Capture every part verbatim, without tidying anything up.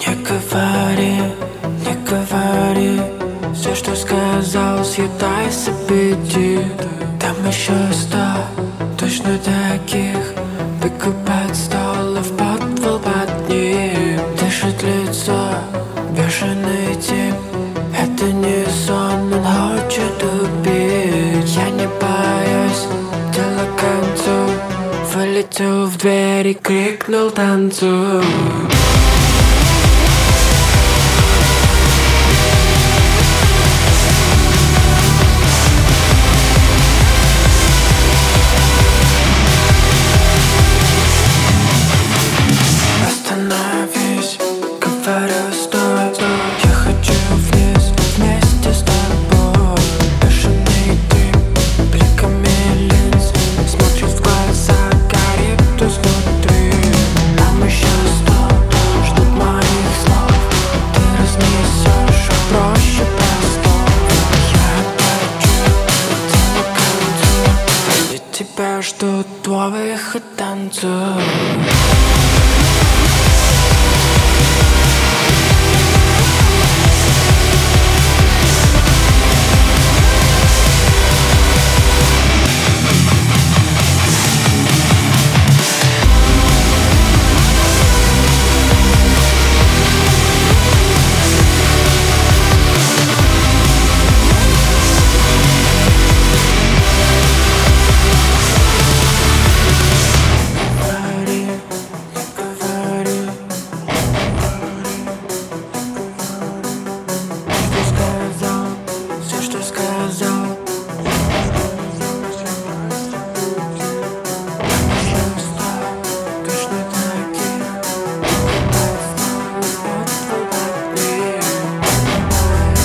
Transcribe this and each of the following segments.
Не говори, не говори все, что сказал, съедай с аппетит. Там еще сто, точно таких. Выкупать столов, подвал под ним. Дышит лицо, бешеный тип. Это не сон, он хочет убить. Я не боюсь, дело к концу. Вылетел в дверь и крикнул: танцуй. Остановись, говорю, стой, стой. Я хочу вниз, вместе с тобой. Бешеный дым, бликами линз смотрит в глаза, горит изнутри. Нам еще сто, ждут моих слов. Ты разнесешь, а проще простого. Я хочу, дело к концу. И тебя ждут, твой выход, танцуй.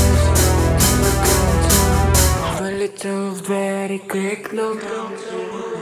Вылетел в дверь и крикнул: танцуй.